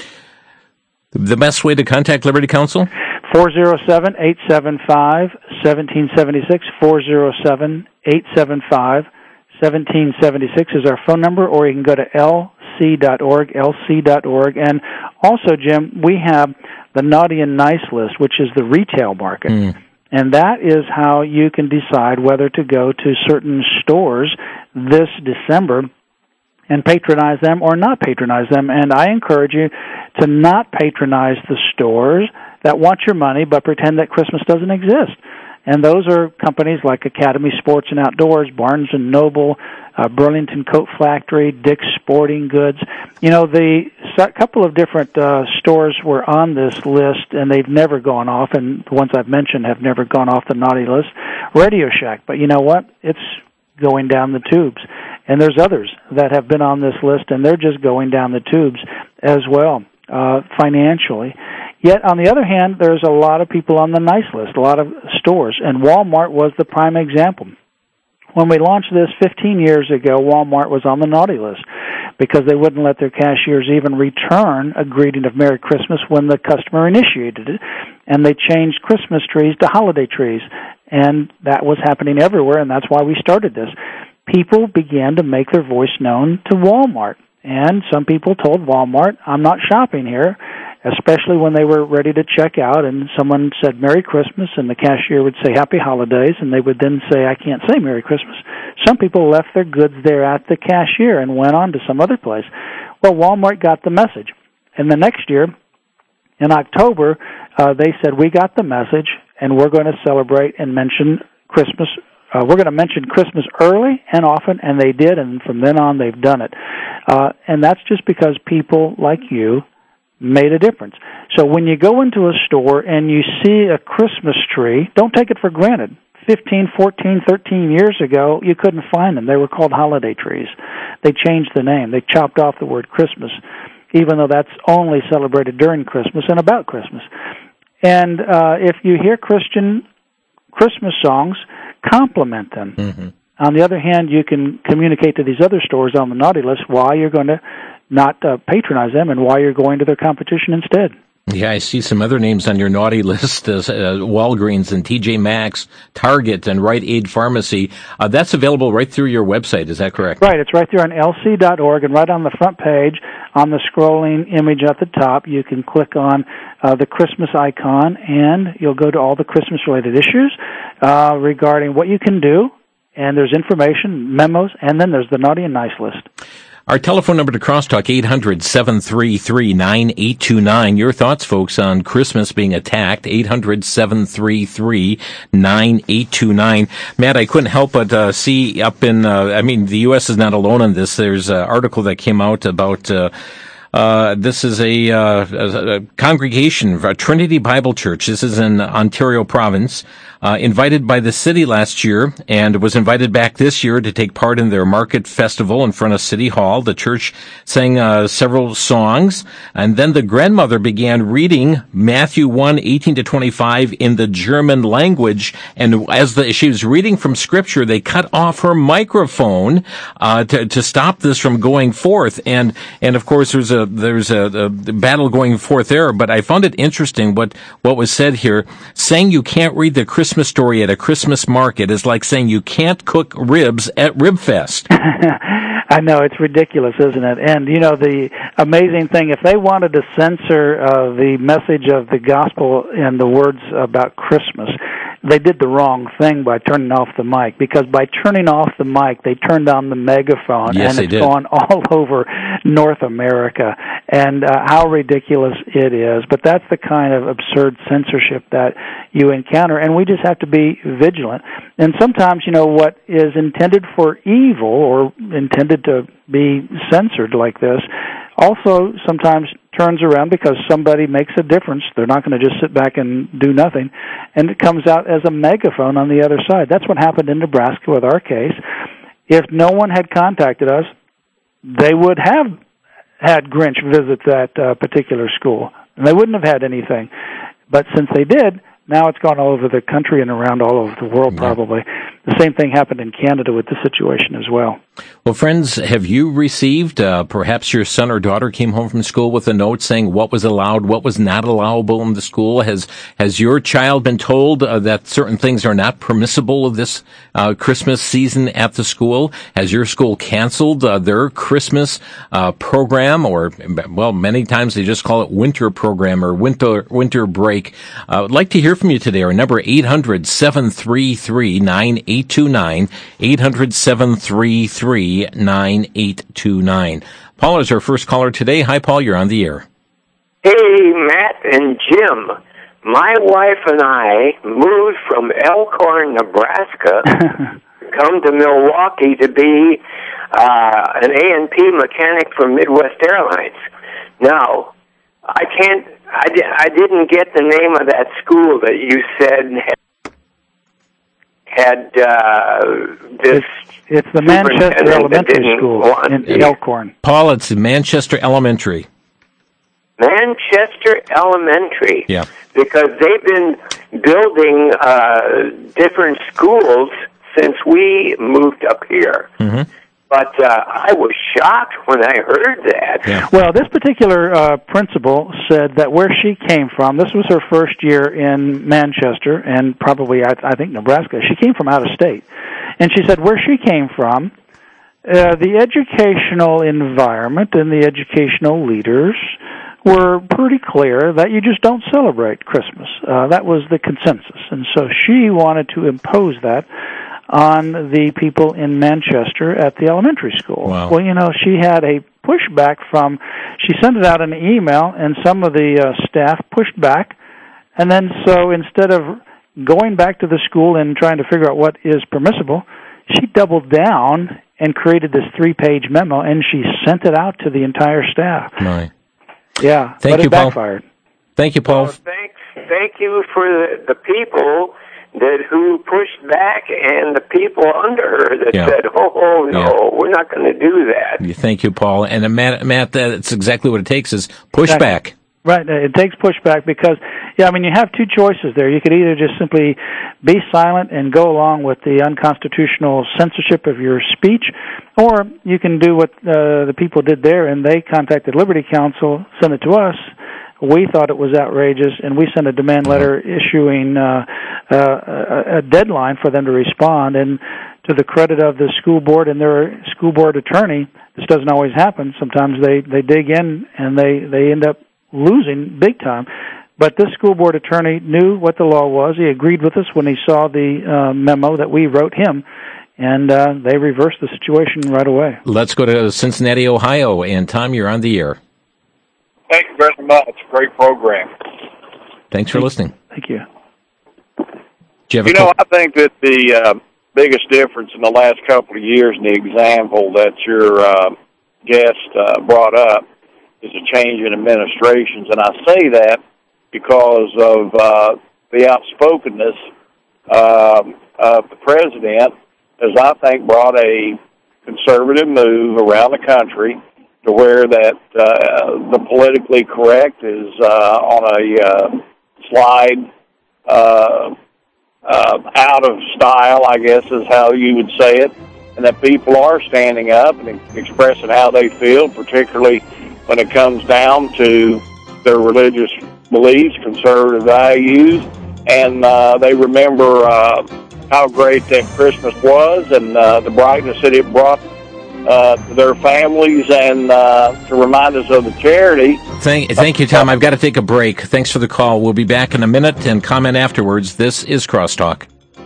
The best way to contact Liberty Counsel? four oh seven, eight seven five, one seven seven six, four oh seven, eight seven five, one seven seven six is our phone number, or you can go to L c dot org, l c dot org. And also, Jim, we have the Naughty and Nice list, which is the retail market. Mm. And that is how you can decide whether to go to certain stores this December and patronize them or not patronize them. And I encourage you to not patronize the stores that want your money but pretend that Christmas doesn't exist. And those are companies like Academy Sports and Outdoors, Barnes and Noble, uh, Burlington Coat Factory, Dick's Sporting Goods. You know, the a couple of different uh, stores were on this list, and they've never gone off, and the ones I've mentioned have never gone off the naughty list. Radio Shack, but you know what? It's going down the tubes. And there's others that have been on this list, and they're just going down the tubes as well, uh, financially. Yet, on the other hand, there's a lot of people on the nice list, a lot of stores, and Walmart was the prime example. When we launched this fifteen years ago, Walmart was on the naughty list because they wouldn't let their cashiers even return a greeting of Merry Christmas when the customer initiated it, and they changed Christmas trees to holiday trees, and that was happening everywhere, and that's why we started this. People began to make their voice known to Walmart, and some people told Walmart, I'm not shopping here, especially when they were ready to check out and someone said Merry Christmas and the cashier would say Happy Holidays and they would then say, I can't say Merry Christmas. Some people left their goods there at the cashier and went on to some other place. Well, Walmart got the message. And the next year, in October, uh, they said, we got the message and we're going to celebrate and mention Christmas. Uh, we're going to mention Christmas early and often, and they did, and from then on they've done it. Uh, and that's just because people like you made a difference. So when you go into a store and you see a Christmas tree, don't take it for granted. Fifteen, fourteen, thirteen years ago, you couldn't find them. They were called holiday trees. They changed the name. They chopped off the word Christmas, even though that's only celebrated during Christmas and about Christmas. And uh, if you hear Christian Christmas songs, compliment them. Mm-hmm. On the other hand, you can communicate to these other stores on the naughty list why you're going to not uh, patronize them and why you're going to their competition instead. Yeah, I see some other names on your naughty list, uh, uh, Walgreens and T J Maxx, Target, and Rite Aid Pharmacy. Uh, that's available right through your website, is that correct? Right, it's right there on L C dot org, and right on the front page, on the scrolling image at the top, you can click on uh, the Christmas icon, and you'll go to all the Christmas-related issues uh, regarding what you can do, and there's information, memos, and then there's the naughty and nice list. Our telephone number to Crosstalk, eight hundred, seven three three, nine eight two nine. Your thoughts, folks, on Christmas being attacked, eight hundred, seven three three, nine eight two nine. Matt, I couldn't help but uh, see up in, uh, I mean, the U S is not alone in this. There's an article that came out about uh, Uh, this is a, uh, a, a congregation, a Trinity Bible Church. This is in Ontario Province, uh, invited by the city last year and was invited back this year to take part in their market festival in front of City Hall. The church sang uh, several songs, and then the grandmother began reading Matthew one, eighteen to twenty-five in the German language. And as the, she was reading from Scripture, they cut off her microphone uh, to, to stop this from going forth. And and of course, there's a there's a, a battle going forth there, but I found it interesting what, what was said here. Saying you can't read the Christmas story at a Christmas market is like saying you can't cook ribs at Ribfest. I know, it's ridiculous, isn't it? And, you know, the amazing thing, if they wanted to censor uh, the message of the gospel and the words about Christmas, they did the wrong thing by turning off the mic, because by turning off the mic, they turned on the megaphone, yes, and it's did. gone all over North America, and uh, how ridiculous it is. But that's the kind of absurd censorship that you encounter, and we just have to be vigilant. And sometimes, you know, what is intended for evil or intended to be censored like this also sometimes turns around because somebody makes a difference. They're not going to just sit back and do nothing, and it comes out as a megaphone on the other side. That's what happened in Nebraska with our case. If no one had contacted us, they would have had Grinch visit that uh, particular school, and they wouldn't have had anything. But since they did, now it's gone all over the country and around all over the world, probably. the same thing happened in Canada with the situation as well. Well, friends, have you received, uh, perhaps your son or daughter came home from school with a note saying what was allowed, what was not allowable in the school? Has has your child been told uh, that certain things are not permissible of this uh, Christmas season at the school? Has your school canceled uh, their Christmas uh, program, or, well, many times they just call it winter program or winter winter break? Uh, I'd like to hear from you today. Our number, eight hundred, seven three three, nine eight two nine, eight hundred, seven three three, nine eight two nine. Paul is our first caller today. Hi, Paul, you're on the air. Hey, Matt and Jim. My wife and I moved from Elkhorn, Nebraska, come to Milwaukee to be uh, an A and P mechanic for Midwest Airlines. Now, I can't, I, di- I didn't get the name of that school that you said had, had uh, this... It's the Manchester Elementary School in Yeah. Elkhorn. Paul, it's Manchester Elementary. Manchester Elementary. Yeah. Because they've been building uh, different schools since we moved up here. Mm-hmm. But uh, I was shocked when I heard that. Yeah. Well, this particular uh, principal said that where she came from, this was her first year in Manchester, and probably, I, I think, Nebraska. She came from out of state. And she said where she came from, uh, the educational environment and the educational leaders were pretty clear that you just don't celebrate Christmas. Uh, that was the consensus. And so she wanted to impose that on the people in Manchester at the elementary school. Wow. Well, you know, she had a pushback from, she sent it out in an email, and some of the uh, staff pushed back. And then so instead of going back to the school and trying to figure out what is permissible, she doubled down and created this three-page memo, and she sent it out to the entire staff. Right. Yeah, Thank but you, it Paul. backfired. Thank you, Paul. Well, thanks, thank you for the, the people that who pushed back and the people under her that Yeah. said, oh, oh no, Yeah. we're not going to do that. Thank you, Paul. And uh, Matt, Matt, that's exactly what it takes is pushback. Exactly. Right, it takes pushback because, yeah, I mean, you have two choices there. You could either just simply be silent and go along with the unconstitutional censorship of your speech, or you can do what uh, the people did there, and they contacted Liberty Counsel, sent it to us. We thought it was outrageous, and we sent a demand letter issuing uh, uh, a, a deadline for them to respond. And to the credit of the school board and their school board attorney, this doesn't always happen. Sometimes they, they dig in and they, they end up losing big time. But this school board attorney knew what the law was. He agreed with us when he saw the uh, memo that we wrote him, and uh, they reversed the situation right away. Let's go to Cincinnati, Ohio. And Tom, you're on the air. Thank you very much. Great program. Thanks for listening. Thank you. Do you have You a know, co- I think that the uh, biggest difference in the last couple of years in the example that your uh, guest uh, brought up is a change in administrations. And I say that because of uh, the outspokenness uh, of the president, as I think brought a conservative move around the country to where that uh, the politically correct is uh, on a uh, slide uh, uh, out of style, I guess is how you would say it, and that people are standing up and expressing how they feel, particularly when it comes down to their religious beliefs, conservative values, and uh, they remember uh, how great that Christmas was and uh, the brightness that it brought uh, to their families, and uh, to remind us of the charity. Thank, thank you, Tom. I've got to take a break. Thanks for the call. We'll be back in a minute and comment afterwards. This is Crosstalk.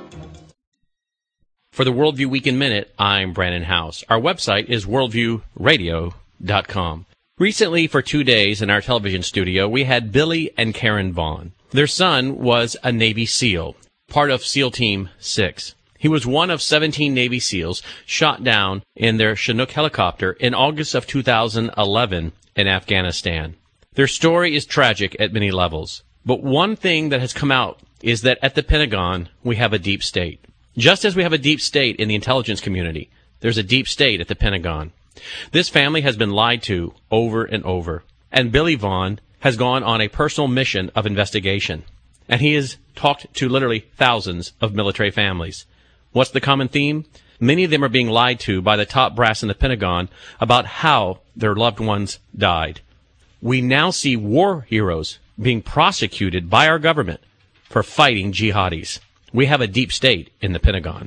For the Worldview Weekend Minute, I'm Brandon House. Our website is worldview radio dot com. Recently, for two days in our television studio, we had Billy and Karen Vaughn. Their son was a Navy SEAL, part of SEAL Team six. He was one of seventeen Navy SEALs shot down in their Chinook helicopter in August of two thousand eleven in Afghanistan. Their story is tragic at many levels, but one thing that has come out is that at the Pentagon, we have a deep state. Just as we have a deep state in the intelligence community, there's a deep state at the Pentagon. This family has been lied to over and over, and Billy Vaughn has gone on a personal mission of investigation, and he has talked to literally thousands of military families. What's the common theme? Many of them are being lied to by the top brass in the Pentagon about how their loved ones died. We now see war heroes being prosecuted by our government for fighting jihadis. We have a deep state in the Pentagon.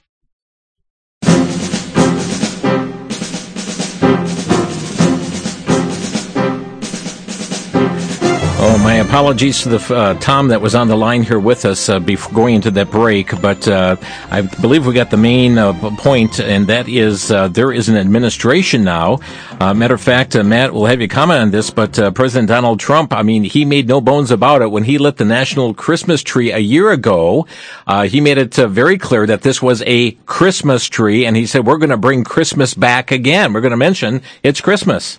Oh, my apologies to the uh, Tom that was on the line here with us uh, before going into that break, but uh, I believe we got the main uh, point, and that is uh, there is an administration now. Uh, matter of fact, uh, Matt, we'll have you comment on this, but uh, President Donald Trump, I mean, he made no bones about it. When he lit the national Christmas tree a year ago, uh, he made it uh, very clear that this was a Christmas tree, and he said, we're going to bring Christmas back again. We're going to mention it's Christmas.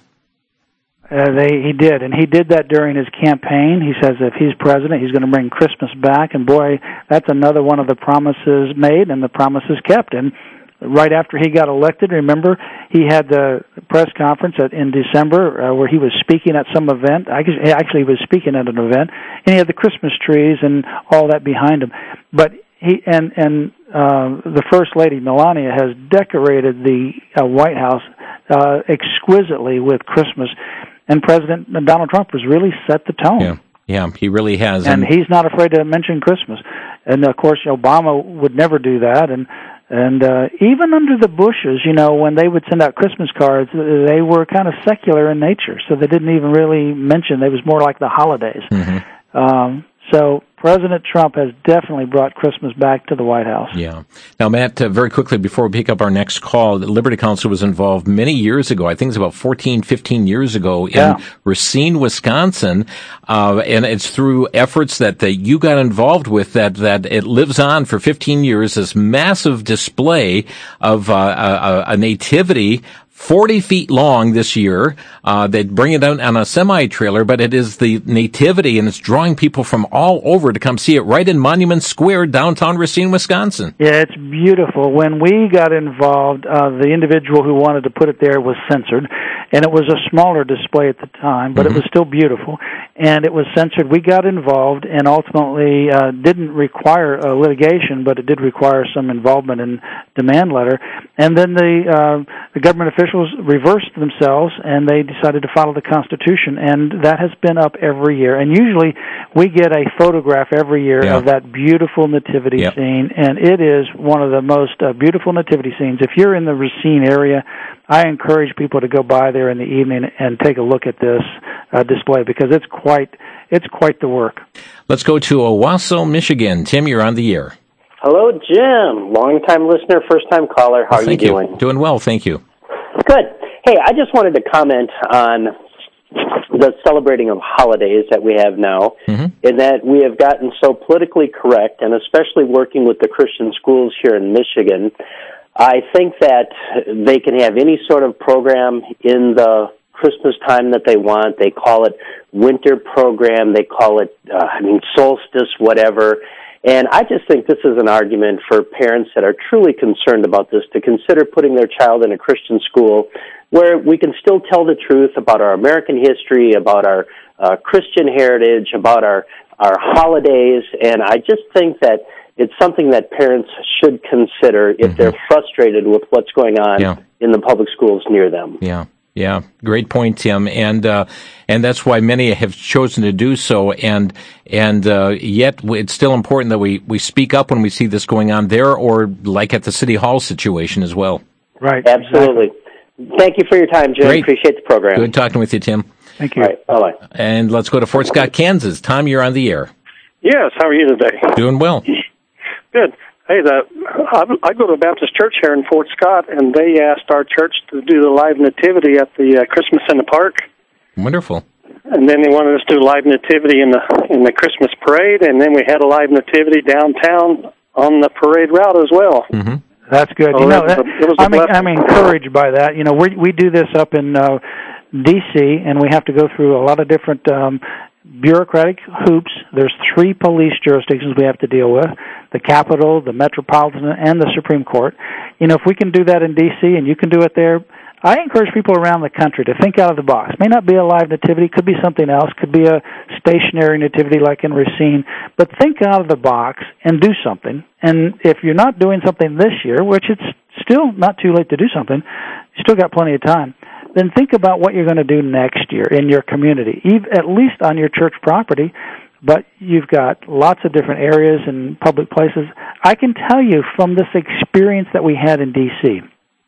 Uh, they, he did, and he did that during his campaign. He says if he's president, he's going to bring Christmas back, and boy, that's another one of the promises made and the promises kept. And right after he got elected, remember, he had the press conference at, in December uh, where he was speaking at some event. I guess, actually, he was speaking at an event, and he had the Christmas trees and all that behind him. But he and and uh, the First Lady Melania has decorated the uh, White House uh, exquisitely with Christmas. And President Donald Trump has really set the tone. Yeah, yeah, he really has. And, and he's not afraid to mention Christmas. And, of course, Obama would never do that. And and uh, even under the Bushes, you know, when they would send out Christmas cards, they were kind of secular in nature. So they didn't even really mention. It was more like the holidays. Mm-hmm. Um, so President Trump has definitely brought Christmas back to the White House. Yeah. Now, Matt, uh, very quickly before we pick up our next call, the Liberty Counsel was involved many years ago. I think it's about fourteen, fifteen years ago in yeah. Racine, Wisconsin. Uh, and it's through efforts that, that you got involved with that, that it lives on for fifteen years, this massive display of uh, a, a nativity forty feet long this year. Uh, they bring it out on a semi-trailer, but it is the nativity, and it's drawing people from all over to come see it right in Monument Square, downtown Racine, Wisconsin. Yeah, it's beautiful. When we got involved, uh, the individual who wanted to put it there was censored, and it was a smaller display at the time, but mm-hmm. it was still beautiful, and it was censored. We got involved and ultimately uh, didn't require uh, litigation, but it did require some involvement in demand letter, and then the, uh, the government officials reversed themselves, and they decided to follow the Constitution, and that has been up every year. And usually we get a photograph every year yeah. of that beautiful nativity yep. scene, and it is one of the most uh, beautiful nativity scenes. If you're in the Racine area, I encourage people to go by there in the evening and take a look at this uh, display because it's quite it's quite the work. Let's go to Owasso, Michigan. Tim, you're on the air. Hello, Jim. Long-time listener, first-time caller. How well, are you doing? You. Doing well, thank you. Good. Hey, I just wanted to comment on the celebrating of holidays that we have now, mm-hmm. in that we have gotten so politically correct, and especially working with the Christian schools here in Michigan, I think that they can have any sort of program in the Christmas time that they want. They call it winter program. They call it, uh, I mean, solstice, whatever. And I just think this is an argument for parents that are truly concerned about this to consider putting their child in a Christian school where we can still tell the truth about our American history, about our uh, Christian heritage, about our, our holidays. And I just think that it's something that parents should consider if mm-hmm. they're frustrated with what's going on yeah. in the public schools near them. Yeah. Yeah, great point, Tim, and uh, and that's why many have chosen to do so. And and uh, yet, it's still important that we, we speak up when we see this going on there, or like at the City Hall situation as well. Right, absolutely. Exactly. Thank you for your time, Jim. Great. Appreciate the program. Good talking with you, Tim. Thank you. All right, bye-bye. And let's go to Fort Scott, Kansas. Tom, you're on the air. Yes, how are you today? Doing well. Good. Hey, the, I, I go to a Baptist church here in Fort Scott, and they asked our church to do the live nativity at the uh, Christmas in the Park. Wonderful. And then they wanted us to do live nativity in the in the Christmas parade, and then we had a live nativity downtown on the parade route as well. Mm-hmm. That's good. So you know, that, that, I'm, I'm encouraged by that. You know, we we do this up in uh, D C, and we have to go through a lot of different um, bureaucratic hoops. There's three police jurisdictions we have to deal with: the Capitol, the Metropolitan, and the Supreme Court. You know, if we can do that in D C and you can do it there, I encourage people around the country to think out of the box. It may not be a live nativity, could be something else, could be a stationary nativity like in Racine, but think out of the box and do something. And if you're not doing something this year, which it's still not too late to do something, you still got plenty of time, then think about what you're going to do next year in your community, at least on your church property. But you've got lots of different areas and public places. I can tell you from this experience that we had in D C,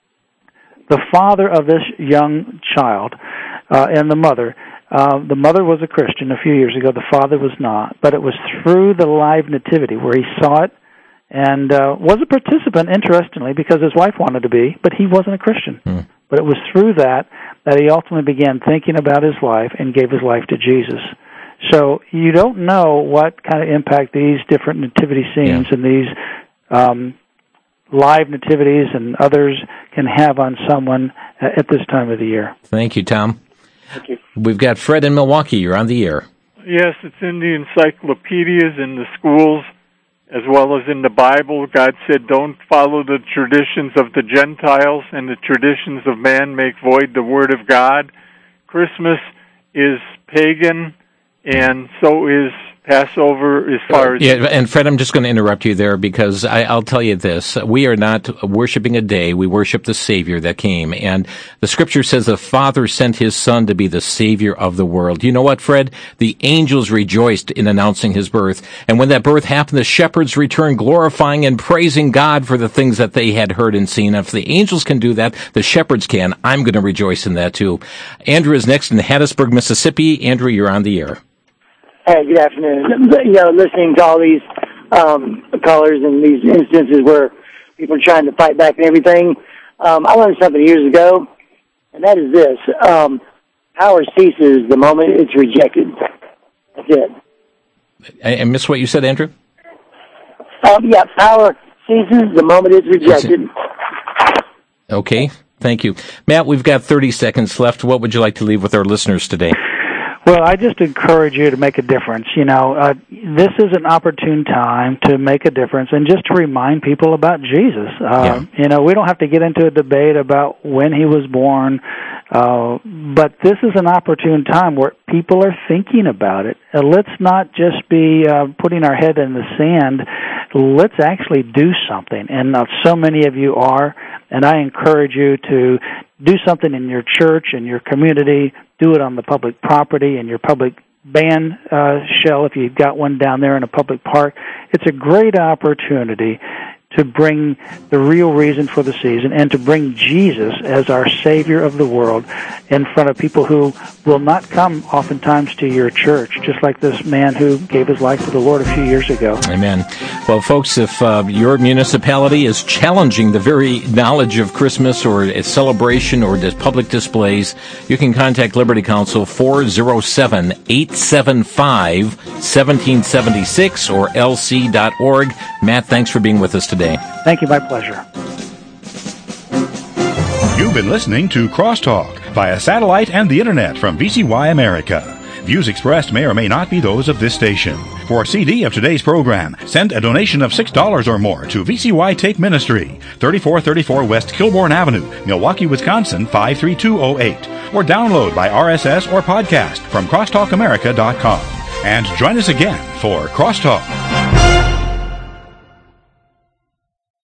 the father of this young child uh, and the mother, uh, the mother was a Christian a few years ago, the father was not, but it was through the live nativity where he saw it and uh, was a participant, interestingly, because his wife wanted to be, but he wasn't a Christian. Mm. But it was through that that he ultimately began thinking about his life and gave his life to Jesus. So you don't know what kind of impact these different nativity scenes yeah. and these um, live nativities and others can have on someone at this time of the year. Thank you, Tom. Thank you. We've got Fred in Milwaukee. You're on the air. Yes, it's in the encyclopedias in the schools as well as in the Bible. God said, don't follow the traditions of the Gentiles, and the traditions of man make void the word of God. Christmas is pagan, and so is Passover as far as... Yeah, and Fred, I'm just going to interrupt you there because I, I'll tell you this. We are not worshiping a day. We worship the Savior that came. And the Scripture says the Father sent His Son to be the Savior of the world. You know what, Fred? The angels rejoiced in announcing His birth. And when that birth happened, the shepherds returned glorifying and praising God for the things that they had heard and seen. And if the angels can do that, the shepherds can. I'm going to rejoice in that too. Andrew is next in Hattiesburg, Mississippi. Andrew, you're on the air. Hey, good afternoon. You know, listening to all these um, callers and these instances where people are trying to fight back and everything, um, I learned something years ago, and that is this. Um, power ceases the moment it's rejected. That's it. I, I missed what you said, Andrew? Um, yeah, power ceases the moment it's rejected. Okay, thank you. Matt, we've got thirty seconds left. What would you like to leave with our listeners today? Well, I just encourage you to make a difference. You know, uh, this is an opportune time to make a difference and just to remind people about Jesus. Uh, yeah. You know, we don't have to get into a debate about when He was born, uh, but this is an opportune time where people are thinking about it. Uh, let's not just be uh, putting our head in the sand. Let's actually do something. And uh, so many of you are, and I encourage you to do something in your church, in your community. Do it on the public property, in your public band uh, shell, if you've got one down there in a public park. It's a great opportunity to bring the real reason for the season and to bring Jesus as our Savior of the world in front of people who will not come oftentimes to your church, just like this man who gave his life to the Lord a few years ago. Amen. Well, folks, if uh, your municipality is challenging the very knowledge of Christmas or a celebration or public displays, you can contact Liberty Counsel four oh seven, eight seven five, one seven seven six or L C dot org. Matt, thanks for being with us today. Thank you. My pleasure. You've been listening to Crosstalk via satellite and the internet from V C Y America. Views expressed may or may not be those of this station. For a C D of today's program, send a donation of six dollars or more to V C Y Take Ministry, thirty-four thirty-four West Kilbourne Avenue, Milwaukee, Wisconsin, five three two oh eight. Or download by R S S or podcast from crosstalk america dot com. And join us again for Crosstalk.